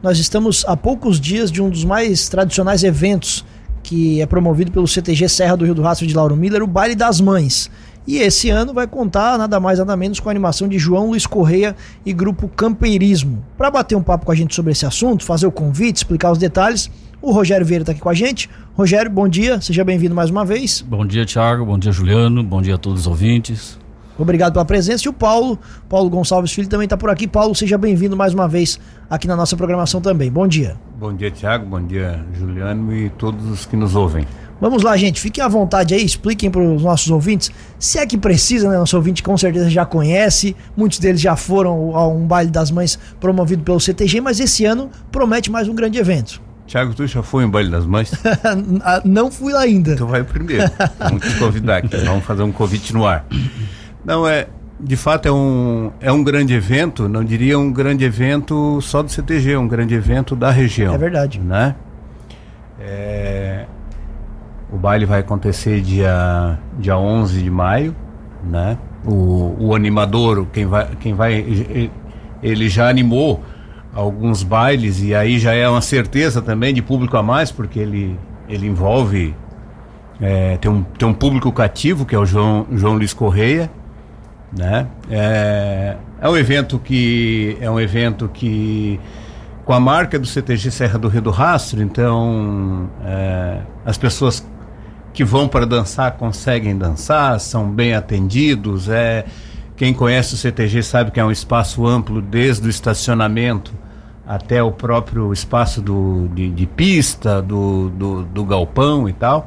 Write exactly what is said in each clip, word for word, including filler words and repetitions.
nós estamos a poucos dias de um dos mais tradicionais eventos que é promovido pelo C T G Serra do Rio do Rastro de Lauro Miller, o Baile das Mães. E esse ano vai contar nada mais nada menos com a animação de João Luiz Correia e Grupo Campeirismo. Para bater um papo com a gente sobre esse assunto, fazer o convite, explicar os detalhes, o Rogério Vieira está aqui com a gente. Rogério, bom dia, seja bem-vindo mais uma vez. Bom dia, Thiago, bom dia, Juliano, bom dia a todos os ouvintes. Obrigado pela presença. E o Paulo, Paulo Gonçalves Filho também está por aqui. Paulo, seja bem-vindo mais uma vez aqui na nossa programação também. Bom dia. Bom dia, Thiago, bom dia, Juliano e todos os que nos ouvem. Vamos lá, gente, fiquem à vontade aí, expliquem para os nossos ouvintes, se é que precisa, né? Nosso ouvinte com certeza já conhece, muitos deles já foram a um Baile das Mães promovido pelo C T G, mas esse ano promete mais um grande evento. Thiago, tu já foi em Baile das Mães? Não fui lá ainda. Tu vai primeiro, vamos te convidar aqui, vamos fazer um convite no ar. Não, é, de fato é um, é um grande evento, não diria um grande evento só do C T G, é um grande evento da região. É verdade. Né? É... O baile vai acontecer dia, dia onze de maio, né? O, o animador, quem vai, quem vai, ele já animou alguns bailes e aí já é uma certeza também de público a mais, porque ele, ele envolve, é, tem, um, tem um público cativo, que é o João, João Luiz Correia, né? É, é um evento que, é um evento que com a marca do C T G Serra do Rio do Rastro, então é, as pessoas que vão para dançar conseguem dançar, são bem atendidos. É, quem conhece o C T G sabe que é um espaço amplo, desde o estacionamento até o próprio espaço do, de, de pista, do, do, do galpão e tal.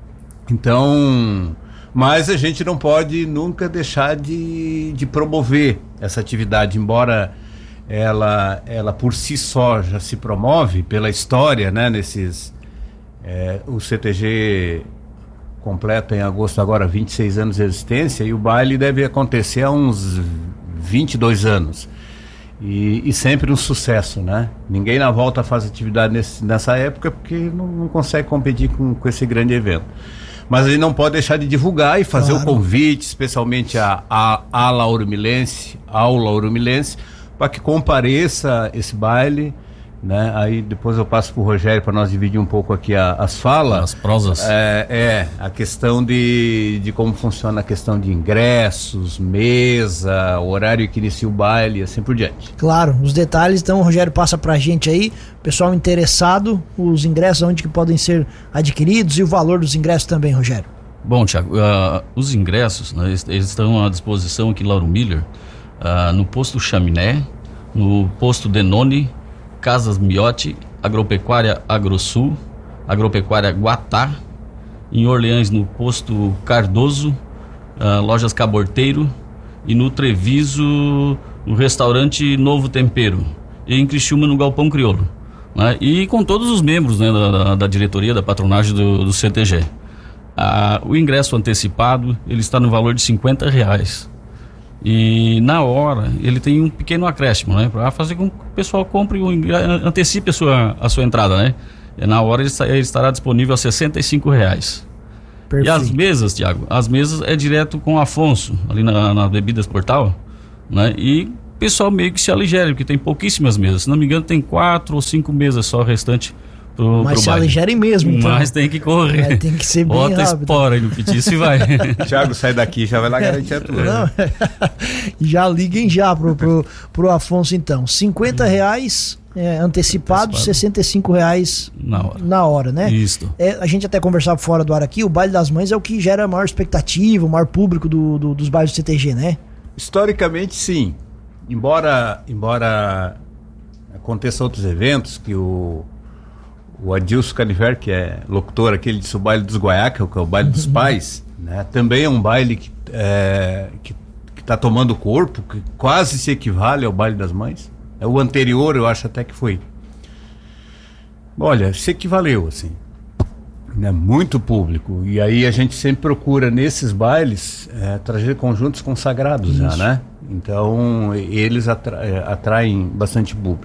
Então, mas a gente não pode nunca deixar de, de promover essa atividade, embora ela, ela por si só já se promove pela história, né? Nesses, é, o C T G completa em agosto agora vinte e seis anos de existência e o baile deve acontecer há uns vinte e dois anos e, e sempre um sucesso, né? Ninguém na volta faz atividade nesse, nessa época porque não, não consegue competir com, com esse grande evento, mas a gente não pode deixar de divulgar e fazer claro. O convite especialmente a, a, a Lauromilense, ao Lauromilense, para que compareça esse baile, né? Aí depois eu passo para o Rogério para nós dividir um pouco aqui a, as falas. As prosas. É, é, a questão de, de como funciona a questão de ingressos, mesa, horário que inicia o baile e assim por diante. Claro, os detalhes, então o Rogério passa para a gente aí, pessoal interessado, os ingressos, onde que podem ser adquiridos e o valor dos ingressos também, Rogério. Bom, Thiago, uh, os ingressos, né, eles, eles estão à disposição aqui em Lauro Miller, uh, no posto Chaminé, no posto Denone, Casas Miotti, Agropecuária Agrosul, Agropecuária Guatá, em Orleans no posto Cardoso, uh, Lojas Caborteiro e no Treviso no restaurante Novo Tempero e em Criciúma no Galpão Crioulo, né? E com todos os membros, né, da, da diretoria, da patronagem do, do C T G. Uh, o ingresso antecipado ele está no valor de cinquenta reais. E na hora ele tem um pequeno acréscimo, né? Para fazer com que o pessoal compre, um, antecipe a sua, a sua entrada, né? E na hora ele, ele estará disponível a sessenta e cinco reais. Perfeito. E as mesas, Thiago, as mesas é direto com o Afonso, ali na, na Bebidas Portal, né? E o pessoal meio que se aligere, porque tem pouquíssimas mesas. Se não me engano, tem quatro ou cinco mesas só restante. Pro, Mas pro se aligerem mesmo, então. Mas tem que correr. É, tem que ser bem Bota rápido. Bota espora aí no petiço e vai. Thiago, sai daqui, já vai lá garantir a tua. Não, já liguem já pro, pro, pro Afonso, então. cinquenta reais é, antecipado, antecipado, sessenta e cinco reais na hora, na hora, né? Isso. É, a gente até conversava fora do ar aqui, o Baile das Mães é o que gera a maior expectativa, o maior público do, do, dos bailes do C T G, né? Historicamente, sim. Embora, embora aconteça outros eventos que o O Adilson Caniver, que é locutor aqui, ele disse o baile dos Guaiacas, que é o baile dos pais, né? Também é um baile que é, que está tomando corpo, que quase se equivale ao baile das mães. É o anterior, eu acho até que foi. Olha, se equivaleu, assim. Né? Muito público. E aí a gente sempre procura, nesses bailes, é, trazer conjuntos consagrados já, né? Então, eles atra- atraem bastante público.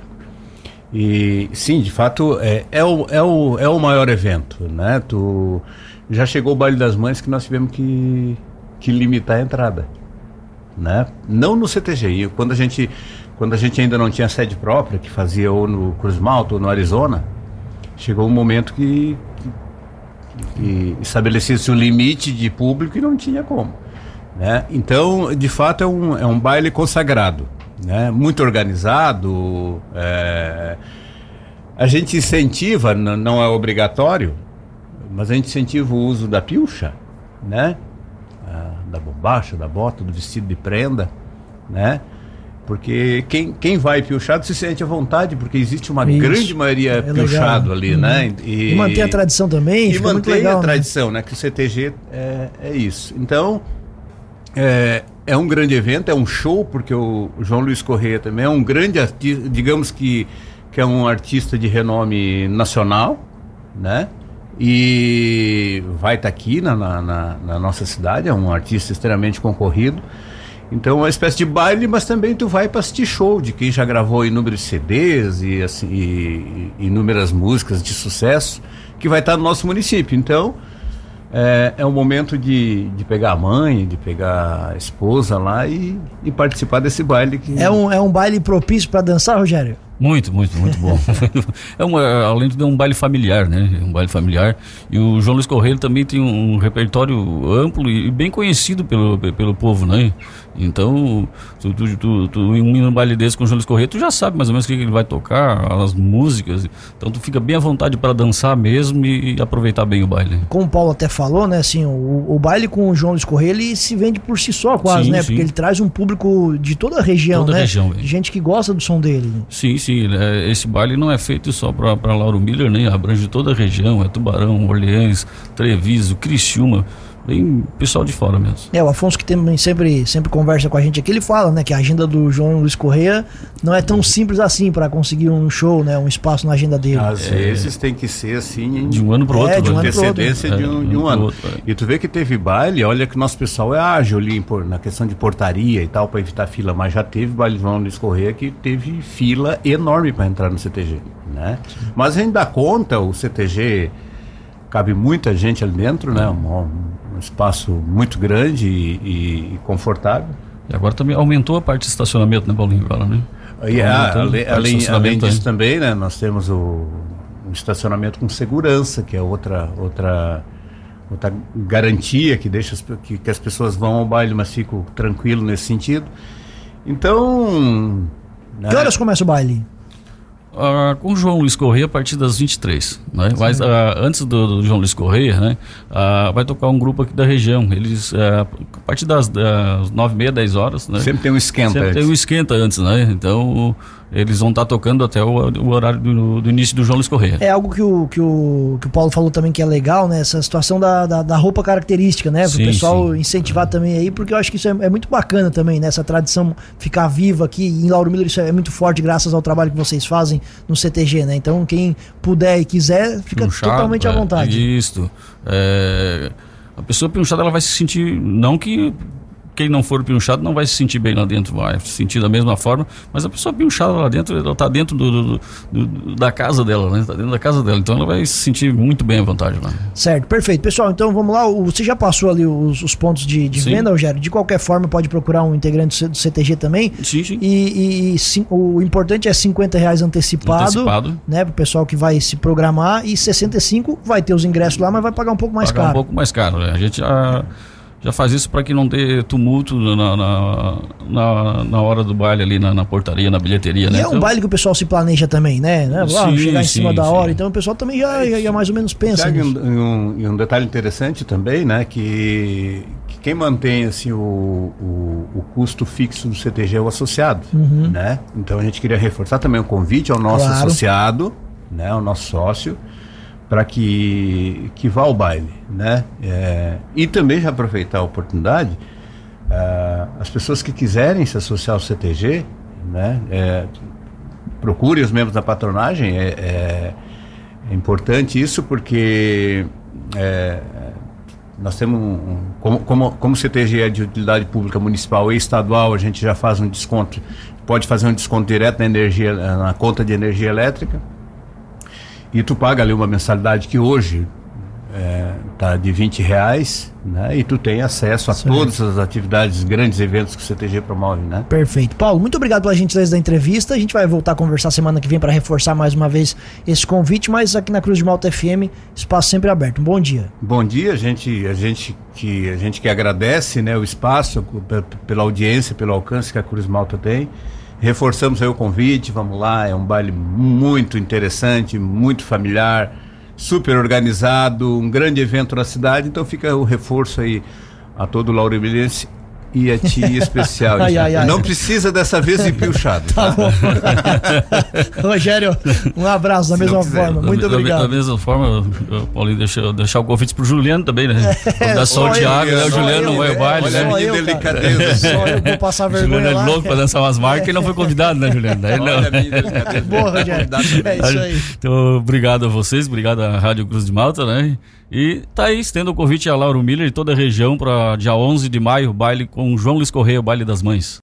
E sim, de fato é, é, o, é, o, é o maior evento, né? Tu, já chegou o Baile das Mães que nós tivemos que, que limitar a entrada, né? Não no C T G, quando a gente quando a gente ainda não tinha sede própria, que fazia ou no Cruz Malta ou no Arizona, chegou um momento que, que, que estabelecia-se um limite de público e não tinha como, né? Então, de fato, é um, é um baile consagrado, né? Muito organizado. É, a gente incentiva, n- não é obrigatório, mas a gente incentiva o uso da pilcha, né? Ah, da bombacha, da bota, do vestido de prenda, né? Porque quem, quem vai pilchado se sente à vontade, porque existe uma Isso, grande maioria é pilchado legal. ali, Uhum. né? E, manter a tradição também, E fica muito mantém legal, a né? tradição, né? Que o C T G é, é isso. Então, é, é um grande evento, é um show, porque o João Luiz Correia também é um grande artista, digamos que, que é um artista de renome nacional, né? E vai estar aqui na, na, na, na nossa cidade, é um artista extremamente concorrido. Então é uma espécie de baile, mas também tu vai para assistir show de quem já gravou inúmeros C Ds e, assim, e, e inúmeras músicas de sucesso, que vai estar no nosso município. Então é, é um momento de, de pegar a mãe, de pegar a esposa lá e, e participar desse baile. Que... É um, é um baile propício para dançar, Rogério? Muito, muito, muito bom. É uma, além de tudo, é um baile familiar, né? Um baile familiar. E o João Luiz Correia também tem um repertório amplo e bem conhecido pelo, pelo povo, né? Então, tu, tu, tu, tu em um baile desse com o João Luiz Correia, tu já sabe mais ou menos o que ele vai tocar, as músicas. Então, tu fica bem à vontade para dançar mesmo e aproveitar bem o baile. Como o Paulo até falou, né? Assim, o, o baile com o João Luiz Correia, ele se vende por si só quase, Sim, né? sim. Porque ele traz um público de toda a região, Toda a né? região, velho. Gente que gosta do som dele. Sim, sim, é, esse baile não é feito só para Lauro Miller, né? Abrange toda a região, é Tubarão, Orleans, Treviso, Criciúma, bem pessoal de fora mesmo. É, o Afonso que também sempre, sempre conversa com a gente aqui, ele fala, né, que a agenda do João Luiz Correia não é tão simples assim para conseguir um show, né, um espaço na agenda dele. Às vezes tem que ser assim, De um ano para o É, outro, de um né? ano pro outro. antecedência de um, É, de um pro ano. outro, é. E tu vê que teve baile, olha que o nosso pessoal é ágil ali em por- na questão de portaria e tal, para evitar fila, mas já teve baile João Luiz Correia que teve fila enorme para entrar no C T G, né? Mas a gente dá conta, o C T G cabe muita gente ali dentro, né? Um, um espaço muito grande e, e- e confortável. E agora também aumentou a parte de estacionamento, né, Paulinho? Agora, né? E, ah, Aumentando ale- a parte de além, estacionamento, além disso né? também, né, nós temos o, um estacionamento com segurança, que é outra, outra, outra garantia que deixa as, pe- que, que as pessoas vão ao baile, mas ficam tranquilos nesse sentido. Então, né, Que horas começa o baile? Ah, com o João Luiz Correia a partir das vinte e três, né? Mas ah, antes do, do João Luiz Correia, né? ah, vai tocar um grupo aqui da região. Eles, ah, a partir das, das nove e meia, dez horas, né? sempre tem um esquenta Sempre tem antes. um esquenta antes, né? Então eles vão estar tocando até o, o horário do, do início do João Luiz Correia. É algo que o, que o, que o Paulo falou também que é legal, né? Essa situação da, da, da roupa característica, né? Para o Sim, pessoal sim. incentivar também aí, porque eu acho que isso é, é muito bacana também, né? Essa tradição ficar viva aqui. Em Lauro Miller isso é muito forte graças ao trabalho que vocês fazem no C T G, né? Então quem puder e quiser, fica Pinchado, totalmente à é, vontade. Isso. É, a pessoa pinchada, ela vai se sentir, não que quem não for pinchado não vai se sentir bem lá dentro, vai se sentir da mesma forma, mas a pessoa pinchada lá dentro, ela está dentro do, do- do- da casa dela, né? Está dentro da casa dela, então ela vai se sentir muito bem à vontade lá. Certo, perfeito. Pessoal, então vamos lá. O- Você já passou ali os, os pontos de, de Sim. venda, Rogério? De qualquer forma, pode procurar um integrante do C- do C T G também. Sim, sim. E, e- e sim, o importante é cinquenta reais antecipado, Antecipado. né? Pro pessoal que vai se programar. E sessenta e cinco vai ter os ingressos lá, mas vai pagar um pouco mais Pagar caro. um pouco mais caro, né? A gente já, já faz isso para que não dê tumulto na, na, na, na hora do baile ali, na, na portaria, na bilheteria, E né? é um Então, baile que o pessoal se planeja também, né? né? Ah, Sim, chegar em cima sim, da sim. hora. Então o pessoal também já, já, já mais ou menos pensa Tiago, nisso. e um, e um detalhe interessante também, né, que, que quem mantém assim, o, o, o custo fixo do C T G é o associado, né? Então a gente queria reforçar também o convite ao nosso Claro. associado, né, ao nosso sócio, para que, que vá ao baile, né? É, e também já aproveitar a oportunidade, ah, as pessoas que quiserem se associar ao C T G, né, é, procure os membros da patronagem, é, é, é importante isso porque é, nós temos, um, um- como, como, como o C T G é de utilidade pública municipal e estadual, a gente já faz um desconto, pode fazer um desconto direto na energia, na conta de energia elétrica, e tu paga ali uma mensalidade que hoje é, tá de vinte reais, né? E tu tem acesso a Certo. todas as atividades, grandes eventos que o C T G promove, né? Perfeito. Paulo, muito obrigado pela gentileza da entrevista. A gente vai voltar a conversar semana que vem para reforçar mais uma vez esse convite, mas aqui na Cruz de Malta F M, espaço sempre aberto. Um bom dia. Bom dia, a gente, a gente, que, a gente que agradece, né, o espaço, p- pela audiência, pelo alcance que a Cruz de Malta tem. Reforçamos aí o convite, vamos lá, é um baile muito interessante, muito familiar, super organizado, um grande evento na cidade, então fica o reforço aí a todo o laurimilense e a ti em especial. Ai, ai, ai. Não precisa dessa vez ir piochado. Tá bom. Rogério, um abraço da Se mesma não quiser. forma. Da- Muito da, obrigado. Da mesma forma, eu, Paulinho, deixa, deixar o convite pro Juliano também, né? Dá só o só Thiago, eu, né? O só Juliano eu, não vai ao é, baile, olha né? só Que eu, cara. delicadeza. Só eu vou passar O vergonha Juliano é lá. louco pra dançar umas marcas e não foi convidado, né, Juliano? Daí não. Olha a minha delicadeza. Boa, Rogério. É isso aí. Então, obrigado a vocês, obrigado à Rádio Cruz de Malta, né? E tá aí, estendo o convite a Lauro Miller e toda a região para dia onze de maio, baile com João Luiz Correia, o Baile das Mães.